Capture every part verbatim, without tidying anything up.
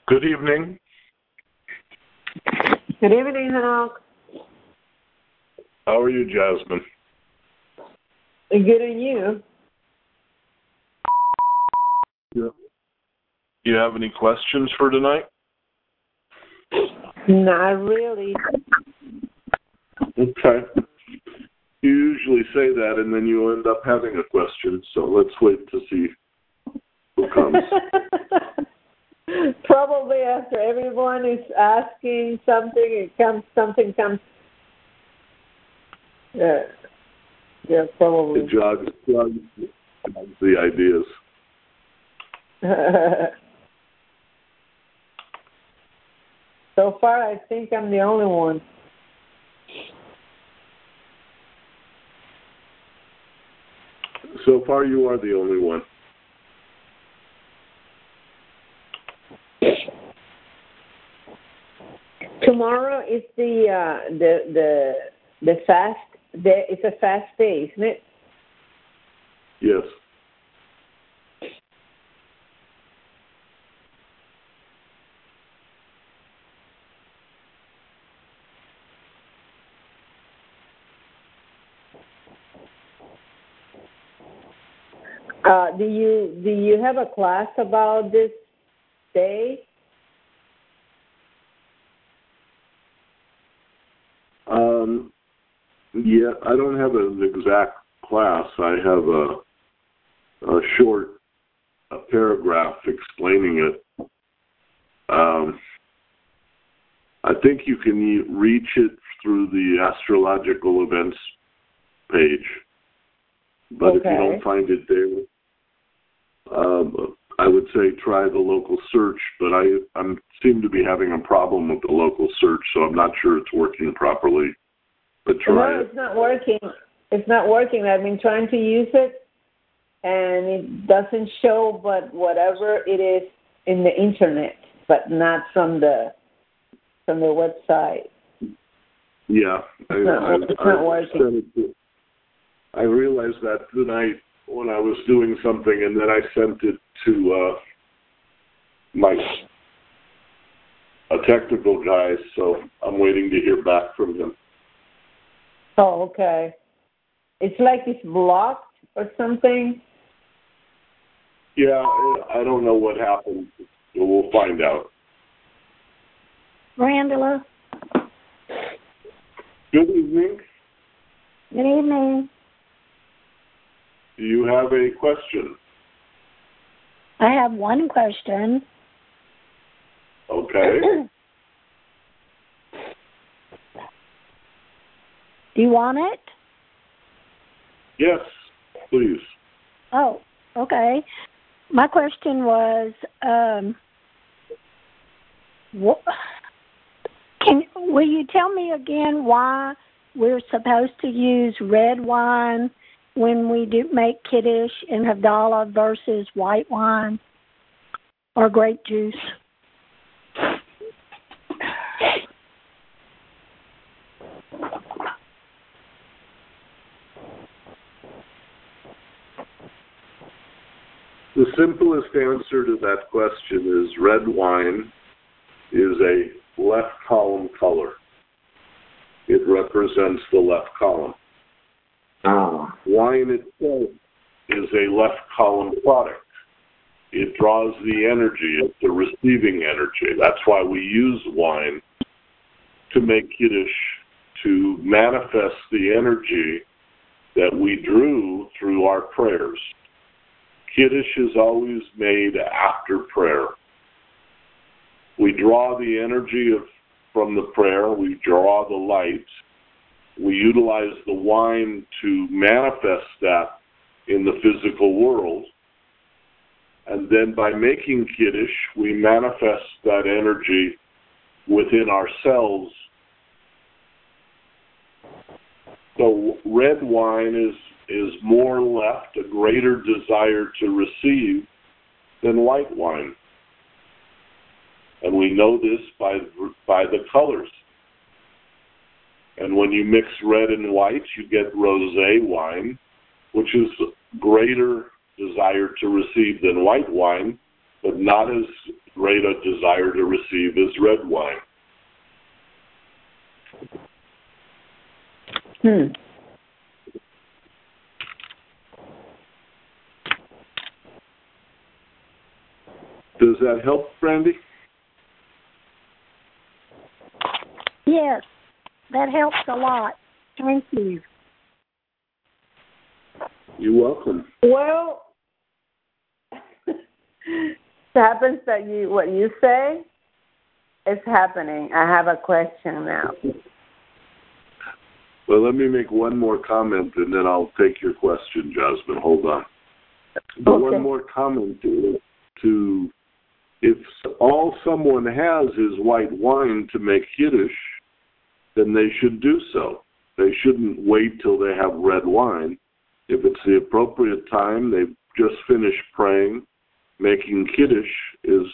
Good evening. Good evening, Hanok. How are you, Jasmine? Good, and you? Yeah. Do you have any questions for tonight? Not really. Okay. You usually say that, and then you end up having a question, so let's wait to see who comes. Probably after everyone is asking something, it comes something comes. Yeah, yeah, probably. It jogs, jogs, jogs the ideas. So far, I think I'm the only one. So far, you are the only one. Tomorrow is the uh, the the the fast. The, it's a fast day, isn't it? Yes. Uh, do you do you have a class about this day? Um, yeah, I don't have an exact class. I have a, a short a paragraph explaining it. Um, I think you can reach it through the astrological events page, but Okay. if you don't find it there, um, I would say try the local search, but I I'm, seem to be having a problem with the local search, so I'm not sure it's working properly. But try no, it. it's not working. It's not working. I've been trying to use it, and it doesn't show but whatever it is in the internet, but not from the from the website. Yeah. It's I, not, I, it's I, not working. To, I realized that tonight when I was doing something, and then I sent it to uh, my a technical guy, so I'm waiting to hear back from him. Oh, okay. It's like it's blocked or something? Yeah, I don't know what happened. We'll find out. Randala. Good evening. Good evening. Do you have a question? I have one question. Okay. Do you want it? Yes, please. Oh, okay. My question was, um, what, can will you tell me again why we're supposed to use red wine when we do make Kiddush and Havdalah versus white wine or grape juice? The simplest answer to that question is red wine is a left column color. It represents the left column. Oh. Wine itself is a left column product. It draws the energy. It's the receiving energy. That's why we use wine to make Kiddush, to manifest the energy that we drew through our prayers. Kiddush is always made after prayer. We draw the energy of, from the prayer, we draw the light, we utilize the wine to manifest that in the physical world, and then by making Kiddush, we manifest that energy within ourselves. So red wine is is more left, a greater desire to receive than white wine. And we know this by, by the colors. And when you mix red and white, you get rosé wine, which is greater desire to receive than white wine, but not as great a desire to receive as red wine. Hmm. Does that help, Brandy? Yes, that helps a lot. Thank you. You're welcome. Well, it happens that you what you say is happening. I have a question now. Well, let me make one more comment, and then I'll take your question, Jasmine. Hold on. But Okay. one more comment to, to if all someone has is white wine to make Kiddush, then they should do so. They shouldn't wait till they have red wine. If it's the appropriate time, they've just finished praying, making Kiddush is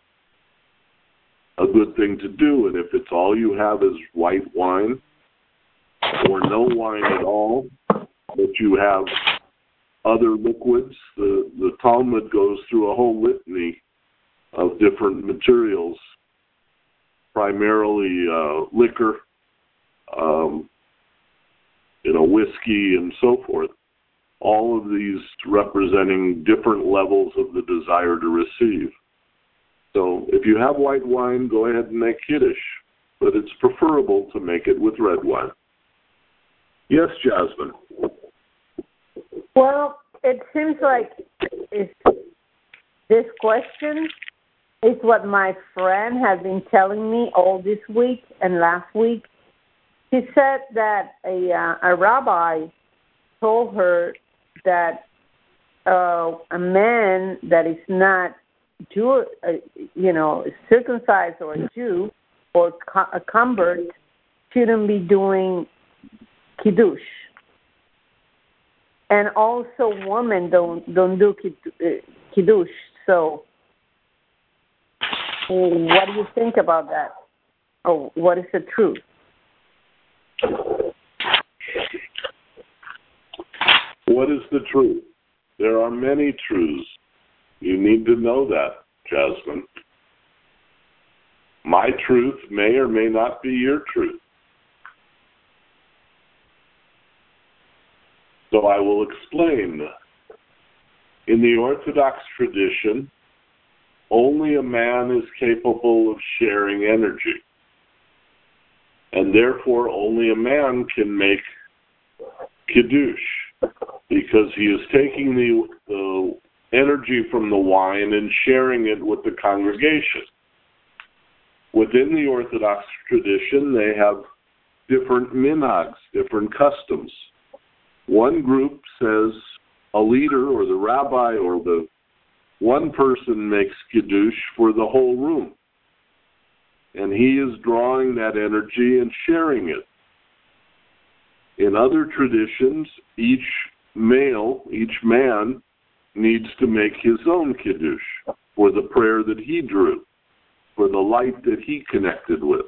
a good thing to do. And if it's all you have is white wine or no wine at all, but you have other liquids, the, the Talmud goes through a whole litany of different materials, primarily uh, liquor, um, you know, whiskey and so forth. All of these representing different levels of the desire to receive. So if you have white wine, go ahead and make Kiddush, but it's preferable to make it with red wine. Yes, Jasmine. Well, it seems like it's, this question is what my friend has been telling me all this week and last week. She said that a, uh, a rabbi told her that uh, a man that is not Jew, uh, you know, circumcised or a Jew or co- a convert shouldn't be doing Kiddush. And also women don't don't do Kiddush. So what do you think about that? Or what is the truth? What is the truth? There are many truths. You need to know that, Jasmine. My truth may or may not be your truth. So I will explain. In the Orthodox tradition, only a man is capable of sharing energy. And therefore, only a man can make Kiddush, because he is taking the, the energy from the wine and sharing it with the congregation. Within the Orthodox tradition, they have different minhags, different customs. One group says a leader or the rabbi or the one person makes Kiddush for the whole room. And he is drawing that energy and sharing it. In other traditions, each male, each man, needs to make his own Kiddush for the prayer that he drew, for the light that he connected with.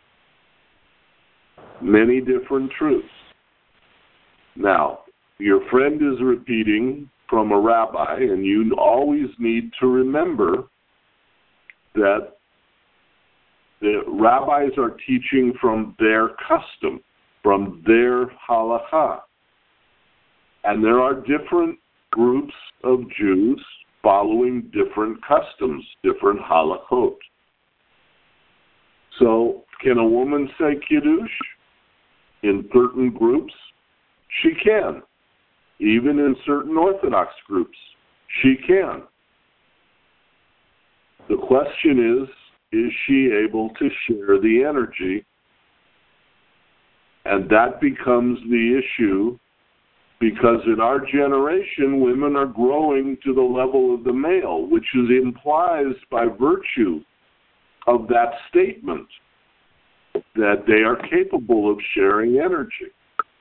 Many different truths. Now, your friend is repeating from a rabbi, and you always need to remember that the rabbis are teaching from their custom, from their halakha. And there are different groups of Jews following different customs, different halakhot. So, can a woman say Kiddush in certain groups? She can. Even in certain Orthodox groups, she can. The question is, is she able to share the energy? And that becomes the issue, because in our generation, women are growing to the level of the male, which is implies by virtue of that statement that they are capable of sharing energy.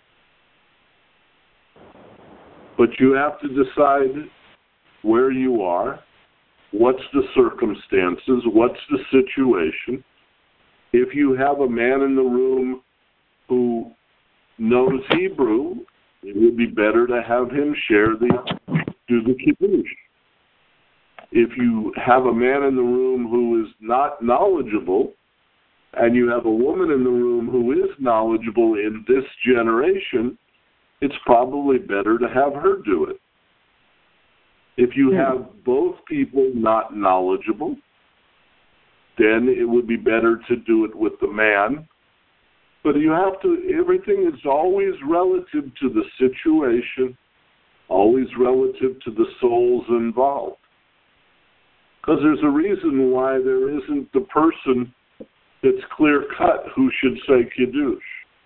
But you have to decide where you are, what's the circumstances, what's the situation. If you have a man in the room who knows Hebrew, it would be better to have him share the, do the Kiddush. if you have a man in the room who is not knowledgeable, and you have a woman in the room who is knowledgeable in this generation, it's probably better to have her do it. If you have both people not knowledgeable, then it would be better to do it with the man. But you have to, everything is always relative to the situation, always relative to the souls involved. Because there's a reason why there isn't the person that's clear-cut who should say Kiddush.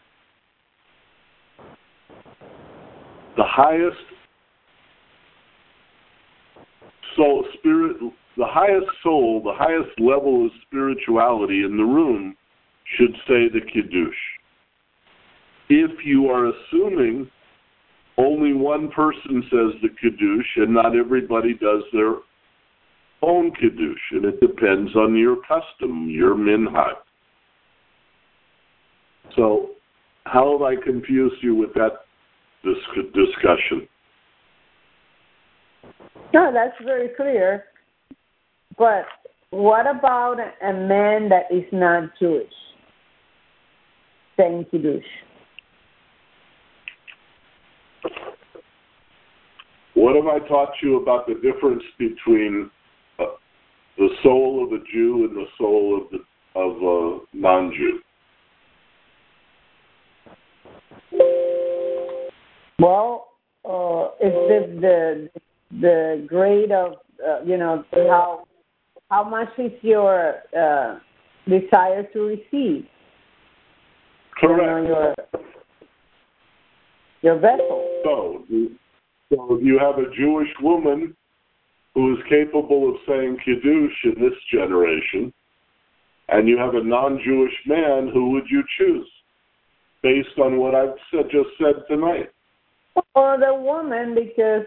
The highest soul, spirit, the highest soul, the highest level of spirituality in the room should say the Kiddush. If you are assuming only one person says the Kiddush and not everybody does their own Kiddush, and it depends on your custom, your minhag. So how have I confused you with that this discussion? No, that's very clear. But what about a man that is not Jewish saying Kiddush? What have I taught you about the difference between uh, the soul of a Jew and the soul of the, of a non-Jew? Well, uh, it's the the the grade of uh, you know how how much is your uh, desire to receive? Correct. You know, your your vessel. So, so you have a Jewish woman who is capable of saying Kiddush in this generation, and you have a non-Jewish man. Who would you choose, based on what I've said, just said tonight? Or the woman, because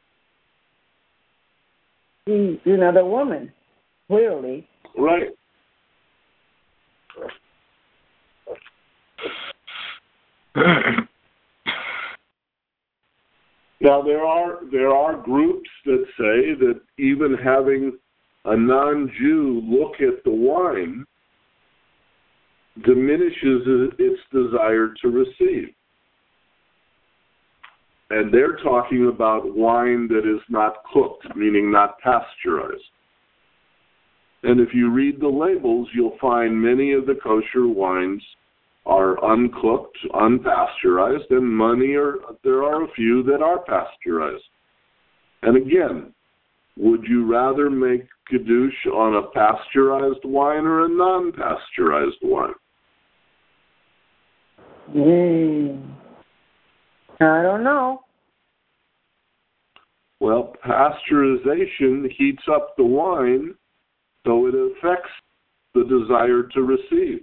you know the woman, clearly. Right. Now there are there are groups that say that even having a non-Jew look at the wine diminishes its desire to receive. And they're talking about wine that is not cooked, meaning not pasteurized. And if you read the labels, you'll find many of the kosher wines are uncooked, unpasteurized, and many are, there are a few that are pasteurized. And again, would you rather make Kiddush on a pasteurized wine or a non-pasteurized wine? Mm. I don't know. Well, pasteurization heats up the wine, so it affects the desire to receive.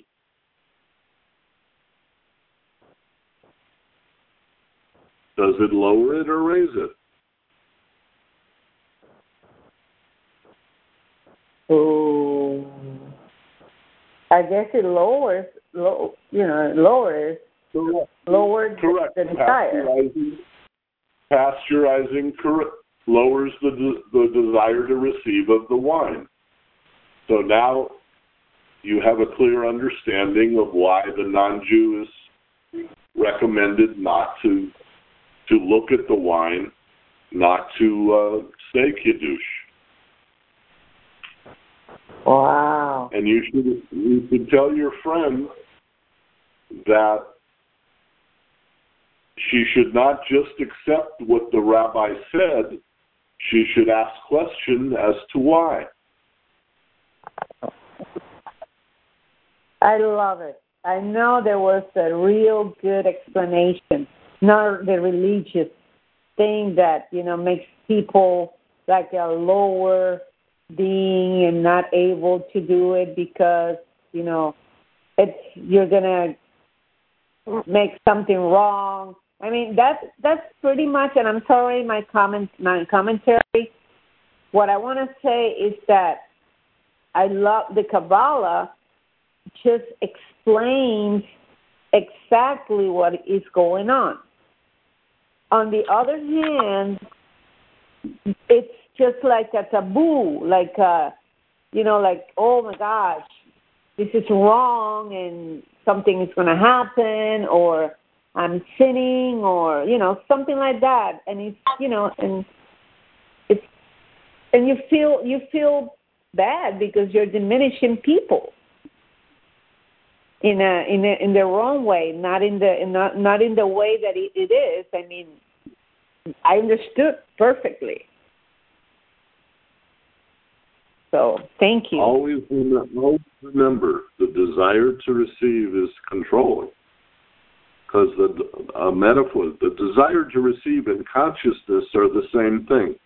Does it lower it or raise it? Oh, I guess it lowers, low, you know, it lowers, Correct. lowers Correct. the, the desire. Pasteurizing, pasteurizing correct, lowers the the desire to receive of the wine. So now you have a clear understanding of why the non-Jew is recommended not to to look at the wine, not to uh, say Kiddush. Wow. And you should you should tell your friend that she should not just accept what the rabbi said, she should ask questions as to why. I love it. I know there was a real good explanation, not the religious thing that, you know, makes people like a lower being and not able to do it because, you know, it's you're going to make something wrong. I mean, that's, that's pretty much, and I'm sorry, my comment, my commentary, what I want to say is that I love the Kabbalah just explains exactly what is going on. On the other hand, it's just like a taboo, like uh, you know, like, oh my gosh, this is wrong, and something is going to happen, or I'm sinning, or you know, something like that. And it's, you know, and it's, and you feel you feel bad because you're diminishing people in a in a, in the wrong way, not in the in not not in the way that it, it is. I mean, I understood perfectly. So thank you. Always remember, the desire to receive is controlling. Because the uh, metaphor, the desire to receive and consciousness are the same thing.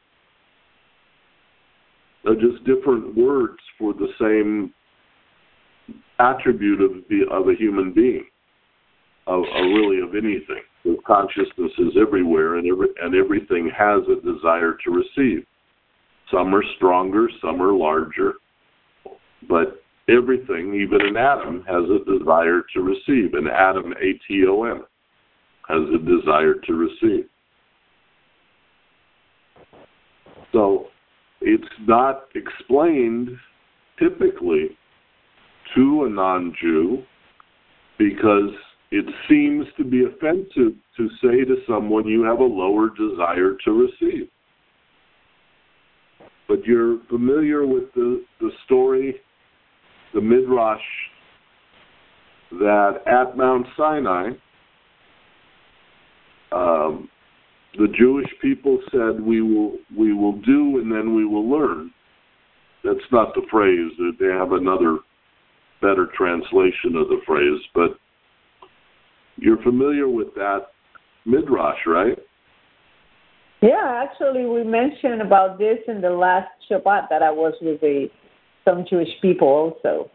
They're just different words for the same attribute of the of a human being, of, of really of anything. The consciousness is everywhere, and every, and everything has a desire to receive. Some are stronger, some are larger, but everything, even an atom, has a desire to receive. An atom, A T O M, has a desire to receive. So it's not explained typically to a non-Jew because it seems to be offensive to say to someone you have a lower desire to receive. But you're familiar with the, the story, the Midrash, that at Mount Sinai, um, the Jewish people said, we will we will do and then we will learn. That's not the phrase. They have another better translation of the phrase, but you're familiar with that Midrash, right? Yeah, actually, we mentioned about this in the last Shabbat that I was with the, some Jewish people also.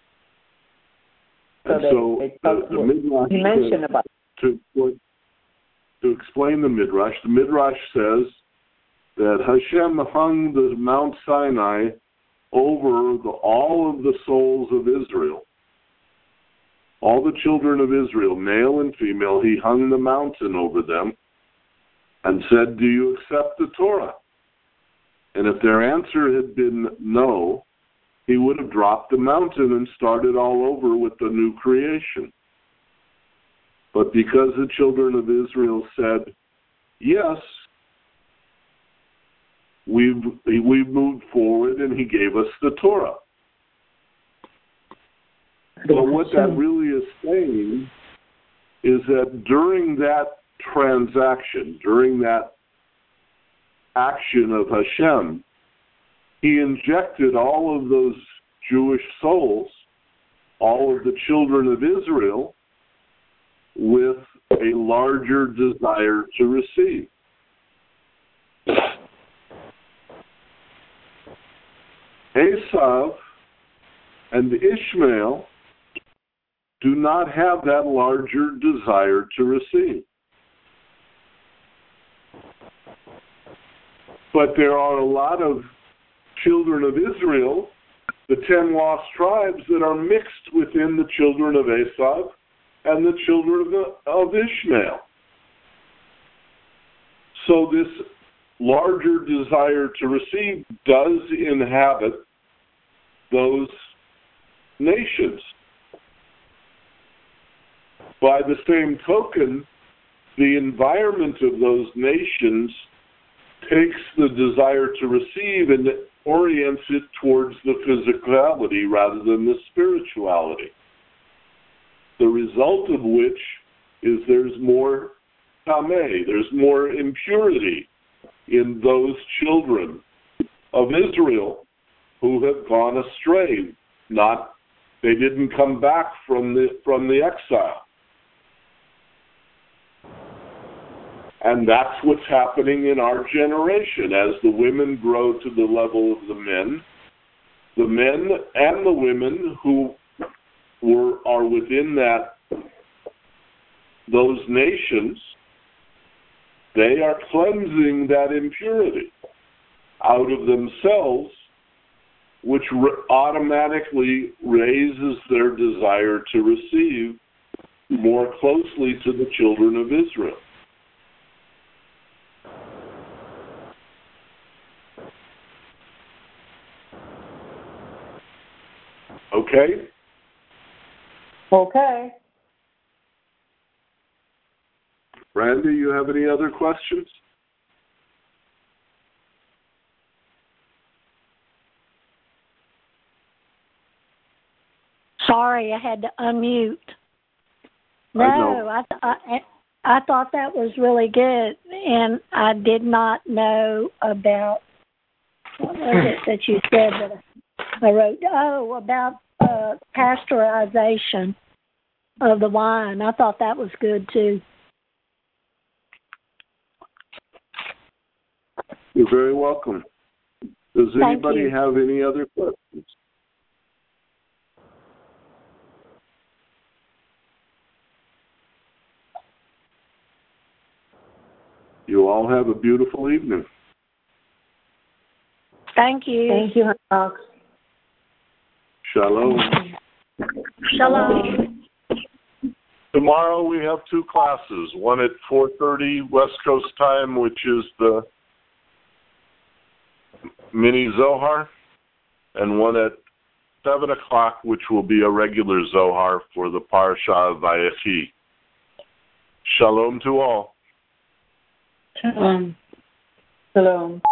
So and they, so they the, the Midrash he mentioned says, about to, to explain the Midrash, the Midrash says that Hashem hung the Mount Sinai over the, all of the souls of Israel. All the children of Israel, male and female, he hung the mountain over them and said, do you accept the Torah? And if their answer had been no, he would have dropped the mountain and started all over with the new creation. But because the children of Israel said, yes, we've, we've moved forward and he gave us the Torah. But what that really is saying is that during that transaction, during that action of Hashem, he injected all of those Jewish souls, all of the children of Israel, with a larger desire to receive. Esav and Ishmael do not have that larger desire to receive. But there are a lot of children of Israel, the ten lost tribes, that are mixed within the children of Esav and the children of, the, of Ishmael. So this larger desire to receive does inhabit those nations. By the same token, the environment of those nations takes the desire to receive and orients it towards the physicality rather than the spirituality. The result of which is there's more tameh, there's more impurity in those children of Israel who have gone astray. Not, they didn't come back from the from the exile. And that's what's happening in our generation. As the women grow to the level of the men, the men and the women who were are within that those nations, they are cleansing that impurity out of themselves, which re- automatically raises their desire to receive more closely to the children of Israel. Okay? Okay. Randy, you have any other questions? Sorry, I had to unmute. No, I know. I, th- I I thought that was really good, and I did not know about what was it that you said that I wrote. Oh, about uh, pasteurization of the wine. I thought that was good too. You're very welcome. Does Thank anybody you. have any other questions? You all have a beautiful evening. Thank you. Thank you, Hawk. Shalom. Shalom. Tomorrow we have two classes, one at four thirty West Coast time, which is the mini Zohar, and one at seven o'clock, which will be a regular Zohar for the Parashah of Vayechi. Shalom to all. Shalom. Shalom.